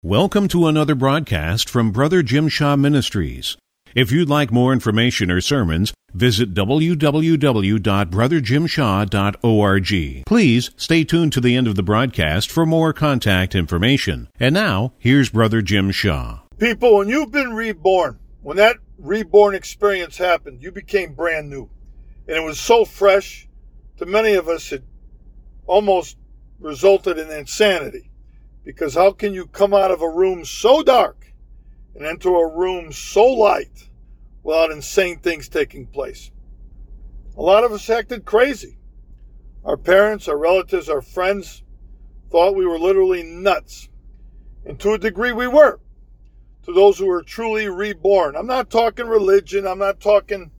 Welcome to another broadcast from Brother Jim Shaw Ministries. If you'd like more information or sermons, visit www.brotherjimshaw.org. Please stay tuned to the end of the broadcast for more contact information. And now, here's Brother Jim Shaw. People, when you've been reborn, when that reborn experience happened, you became brand new. And it was so fresh, to many of us, it almost resulted in insanity. Because how can you come out of a room so dark and enter a room so light without insane things taking place? A lot of us acted crazy. Our parents, our relatives, our friends thought we were literally nuts. And to a degree we were. To those who were truly reborn. I'm not talking religion. I'm not talking,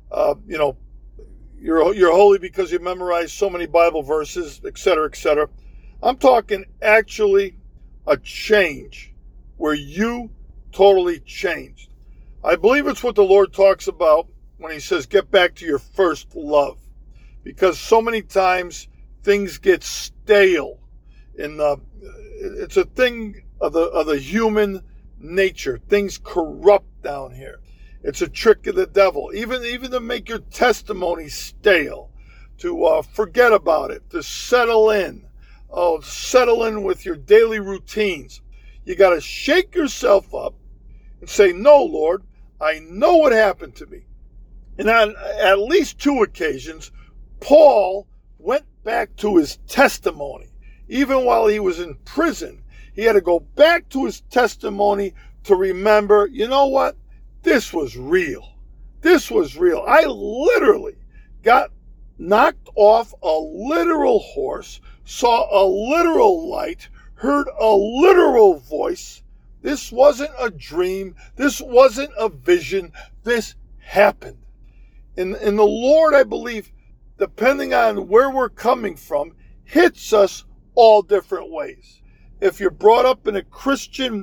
you're holy because you memorized so many Bible verses, etc., etc. I'm talking actually a change where you totally changed. I believe it's what the Lord talks about when he says, get back to your first love. Because so many times things get stale. It's a thing of the human nature. Things corrupt down here. It's a trick of the devil. Even to make your testimony stale. To forget about it. To settle in. Settle in with your daily routines. You got to shake yourself up and say, no, Lord, I know what happened to me. And on at least two occasions, Paul went back to his testimony. Even while he was in prison, he had to go back to his testimony to remember, you know what? This was real. This was real. I literally got knocked off a literal horse, saw a literal light, heard a literal voice. This wasn't a dream. This wasn't a vision. This happened. And the Lord, I believe, depending on where we're coming from, hits us all different ways. If you're brought up in a Christian,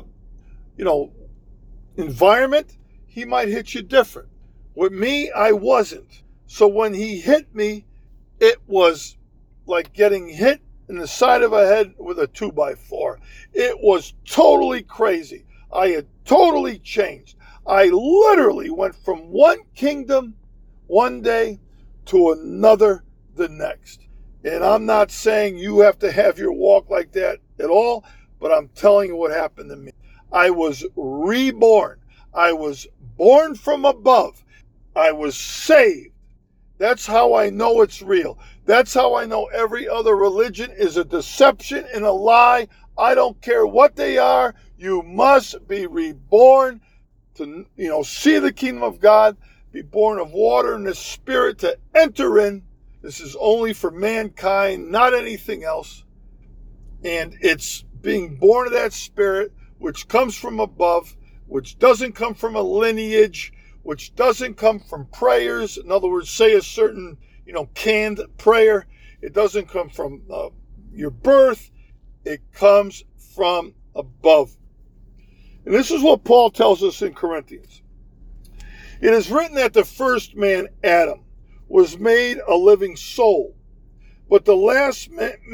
environment, he might hit you different. With me, I wasn't. So when he hit me, it was like getting hit in the side of a head with a 2x4. It was totally crazy. I had totally changed. I literally went from one kingdom one day to another the next. And I'm not saying you have to have your walk like that at all, but I'm telling you what happened to me. I was reborn. I was born from above. I was saved. That's how I know it's real. That's how I know every other religion is a deception and a lie. I don't care what they are. You must be reborn to, see the kingdom of God, be born of water and the Spirit to enter in. This is only for mankind, not anything else. And it's being born of that Spirit, which comes from above, which doesn't come from a lineage, which doesn't come from prayers. In other words, say a certain, canned prayer. It doesn't come from your birth. It comes from above. And this is what Paul tells us in Corinthians. It is written that the first man, Adam, was made a living soul. But the last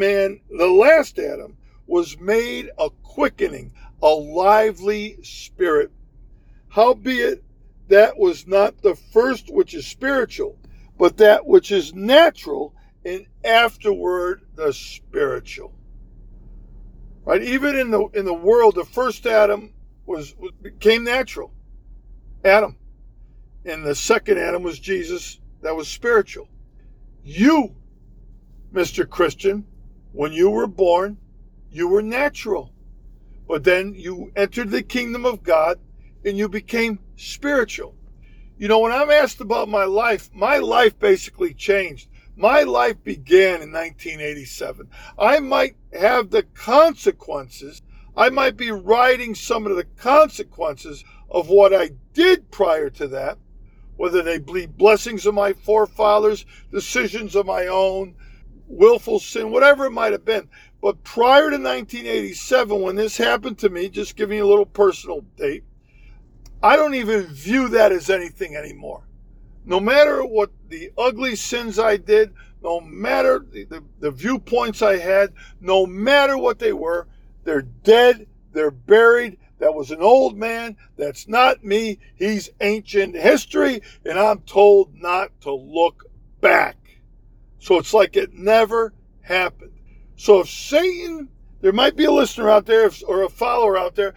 Adam, was made a quickening, a lively spirit. Howbeit, that was not the first which is spiritual, but that which is natural, and afterward the spiritual. Right? Even in the world, the first Adam became natural. Adam. And the second Adam was Jesus. That was spiritual. You, Mr. Christian, when you were born, you were natural. But then you entered the kingdom of God and you became spiritual. When I'm asked about my life basically changed. My life began in 1987. I might have the consequences. I might be riding some of the consequences of what I did prior to that, whether they be blessings of my forefathers, decisions of my own, willful sin, whatever it might have been. But prior to 1987, when this happened to me, just giving you a little personal date, I don't even view that as anything anymore. No matter what the ugly sins I did, no matter the viewpoints I had, no matter what they were, they're dead They're buried. That was an old man. That's not me. He's ancient history, and I'm told not to look back. So it's like it never happened. So if Satan, there might be a listener out there or a follower out there,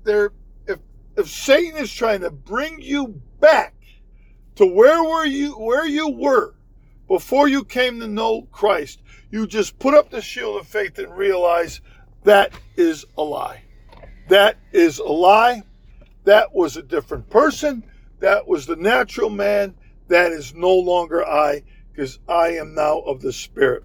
if Satan is trying to bring you back to where you were before you came to know Christ, you just put up the shield of faith and realize that is a lie. That is a lie. That was a different person. That was the natural man. That is no longer I, because I am now of the Spirit.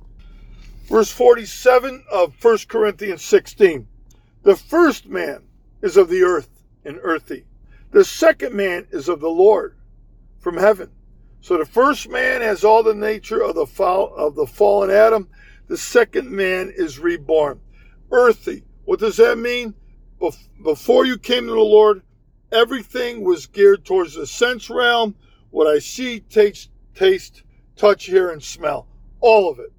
Verse 47 of 1 Corinthians 16. The first man is of the earth and earthy. The second man is of the Lord from heaven. So the first man has all the nature of the fallen Adam. The second man is reborn. Earthy. What does that mean? Before you came to the Lord, everything was geared towards the sense realm. What I see, taste, touch, hear, and smell. All of it.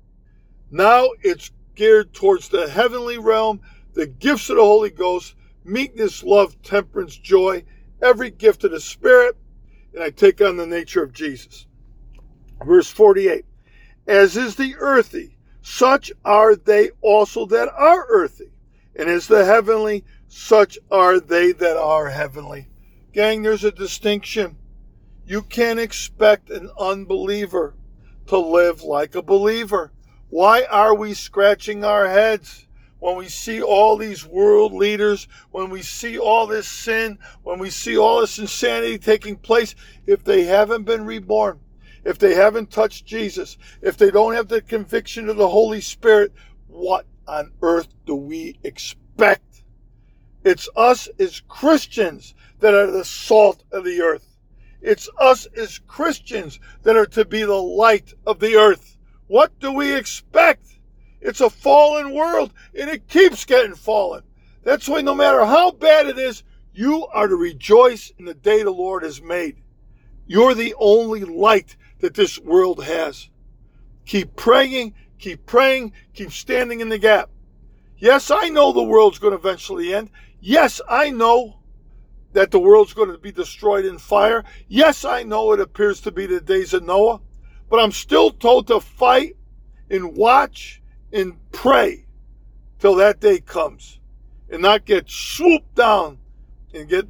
Now it's geared towards the heavenly realm, the gifts of the Holy Ghost, meekness, love, temperance, joy, every gift of the Spirit, and I take on the nature of Jesus. Verse 48, as is the earthy, such are they also that are earthy, and as the heavenly, such are they that are heavenly. Gang, there's a distinction. You can't expect an unbeliever to live like a believer. Why are we scratching our heads when we see all these world leaders, when we see all this sin, when we see all this insanity taking place, if they haven't been reborn, if they haven't touched Jesus, if they don't have the conviction of the Holy Spirit, what on earth do we expect? It's us as Christians that are the salt of the earth. It's us as Christians that are to be the light of the earth. What do we expect? It's a fallen world, and it keeps getting fallen. That's why no matter how bad it is, you are to rejoice in the day the Lord has made. You're the only light that this world has. Keep praying, keep standing in the gap. Yes, I know the world's going to eventually end. Yes, I know that the world's going to be destroyed in fire. Yes, I know it appears to be the days of Noah. But I'm still told to fight and watch and pray till that day comes and not get swooped down and get,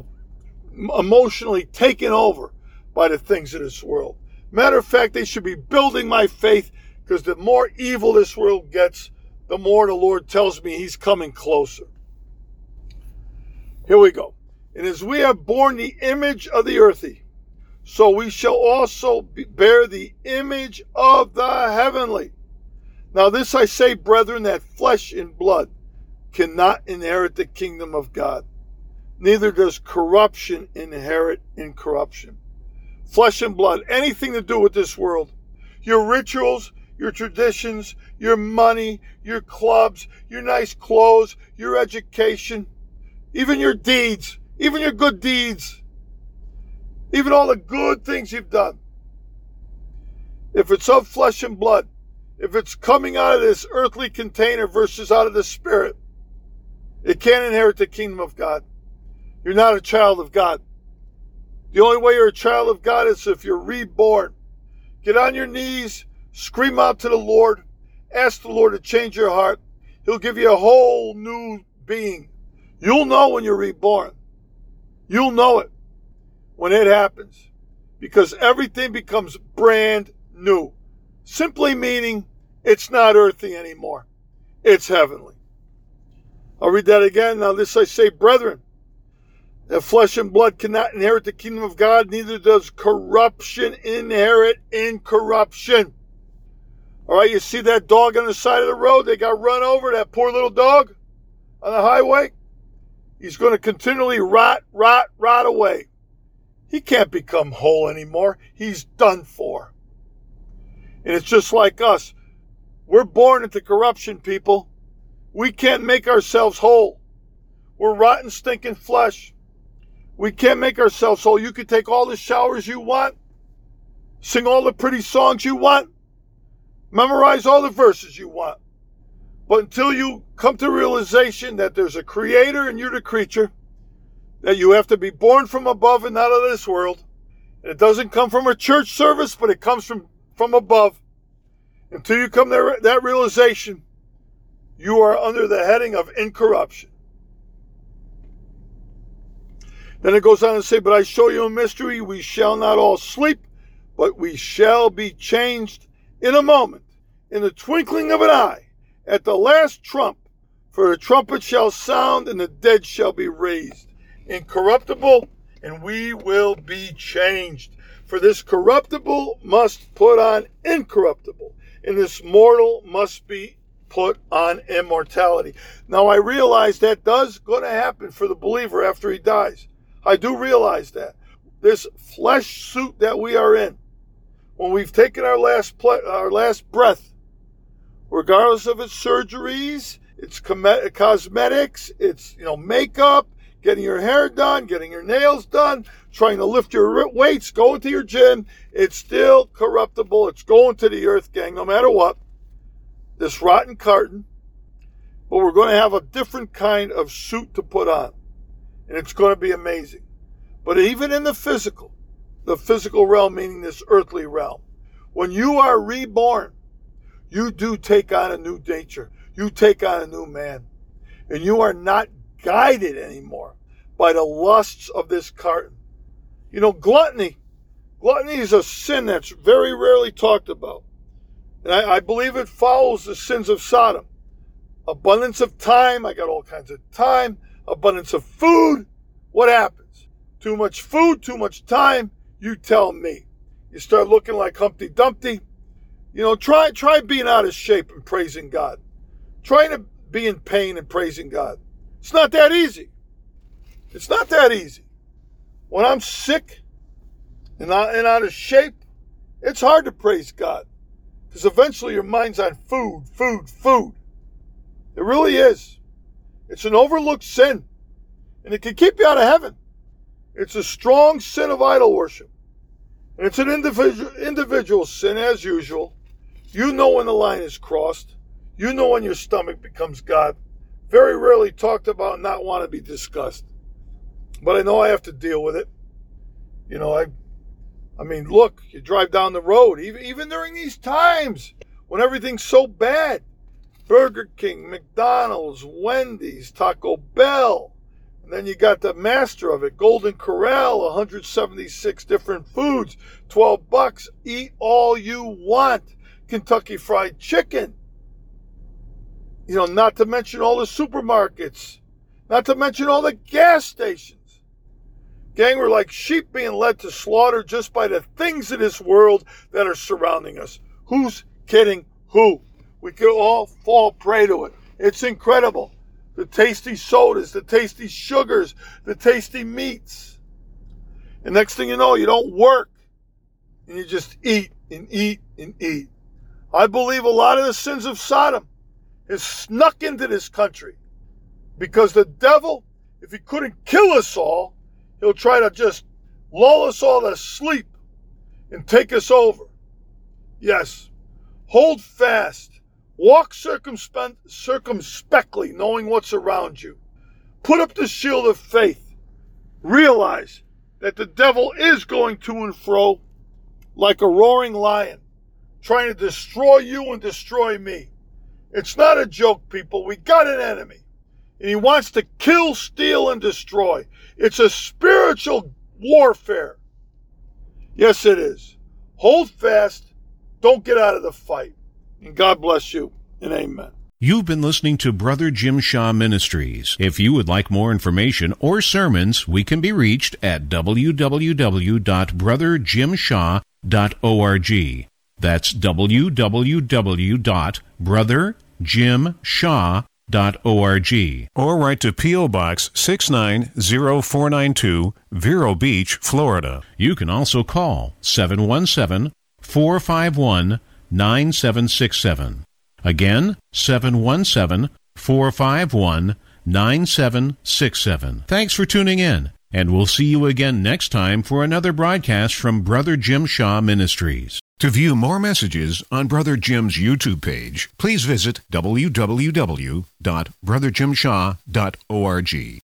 emotionally taken over by the things of this world. Matter of fact, they should be building my faith, because the more evil this world gets, the more the Lord tells me he's coming closer. Here we go. And as we have borne the image of the earthy, so we shall also bear the image of the heavenly. Now this I say, brethren, that flesh and blood cannot inherit the kingdom of God. Neither does corruption inherit incorruption. Flesh and blood, anything to do with this world. Your rituals, your traditions, your money, your clubs, your nice clothes, your education, even your deeds, even your good deeds. Even all the good things you've done. If it's of flesh and blood, if it's coming out of this earthly container versus out of the Spirit, it can't inherit the kingdom of God. You're not a child of God. The only way you're a child of God is if you're reborn. Get on your knees, scream out to the Lord, ask the Lord to change your heart. He'll give you a whole new being. You'll know when you're reborn. You'll know it when it happens, because everything becomes brand new. Simply meaning it's not earthly anymore. It's heavenly. I'll read that again. Now this I say, brethren, that flesh and blood cannot inherit the kingdom of God, neither does corruption inherit incorruption. All right, you see that dog on the side of the road? They got run over, that poor little dog on the highway. He's going to continually rot away. He can't become whole anymore. He's done for. And it's just like us. We're born into corruption, people. We can't make ourselves whole. We're rotten, stinking flesh. We can't make ourselves whole. You can take all the showers you want, sing all the pretty songs you want, memorize all the verses you want. But until you come to realization that there's a creator and you're the creature, that you have to be born from above and not of this world, and it doesn't come from a church service, but it comes from above. Until you come to that realization, you are under the heading of incorruption. Then it goes on to say, but I show you a mystery, we shall not all sleep, but we shall be changed in a moment, in the twinkling of an eye, at the last trump. For the trumpet shall sound, and the dead shall be raised incorruptible, and we will be changed. For this corruptible must put on incorruptible, and this mortal must be put on immortality. Now I realize that does going to happen for the believer after he dies. I do realize that. This flesh suit that we are in, when we've taken our last breath, regardless of its surgeries, its cosmetics, its makeup, getting your hair done, getting your nails done, trying to lift your weights, going to your gym, it's still corruptible. It's going to the earth, gang, no matter what. This rotten carton. But we're going to have a different kind of suit to put on. And it's going to be amazing. But even in the physical realm, meaning this earthly realm, when you are reborn, you do take on a new nature. You take on a new man. And you are not guided anymore by the lusts of this carton. Gluttony. Gluttony is a sin that's very rarely talked about. And I believe it follows the sins of Sodom. Abundance of time. I got all kinds of time. Abundance of food. What happens? Too much food, too much time. You tell me. You start looking like Humpty Dumpty. Try being out of shape and praising God. Trying to be in pain and praising God. It's not that easy. It's not that easy. When I'm sick and out of shape, it's hard to praise God. Because eventually your mind's on food. It really is. It's an overlooked sin. And it can keep you out of heaven. It's a strong sin of idol worship. And it's an individual sin as usual. You know when the line is crossed. You know when your stomach becomes God. Very rarely talked about, not want to be discussed. But I know I have to deal with it. I mean, look, you drive down the road, even during these times when everything's so bad. Burger King, McDonald's, Wendy's, Taco Bell. And then you got the master of it, Golden Corral, 176 different foods, $12. Eat all you want. Kentucky Fried Chicken. Not to mention all the supermarkets. Not to mention all the gas stations. Gang, we're like sheep being led to slaughter just by the things in this world that are surrounding us. Who's kidding who? We could all fall prey to it. It's incredible. The tasty sodas, the tasty sugars, the tasty meats. And next thing you know, you don't work. And you just eat and eat and eat. I believe a lot of the sins of Sodom has snuck into this country. Because the devil, if he couldn't kill us all, he'll try to just lull us all to sleep and take us over. Yes, hold fast. Walk circumspectly, knowing what's around you. Put up the shield of faith. Realize that the devil is going to and fro like a roaring lion, trying to destroy you and destroy me. It's not a joke, people. We got an enemy. And he wants to kill, steal, and destroy. It's a spiritual warfare. Yes, it is. Hold fast. Don't get out of the fight. And God bless you, and amen. You've been listening to Brother Jim Shaw Ministries. If you would like more information or sermons, we can be reached at www.brotherjimshaw.org. That's www.brotherjimshaw.org. Or write to P.O. Box 690-492, Vero Beach, Florida. You can also call 717-451-9767. Again, 717-451-9767. Thanks for tuning in, and we'll see you again next time for another broadcast from Brother Jim Shaw Ministries. To view more messages on Brother Jim's YouTube page, please visit www.brotherjimshaw.org.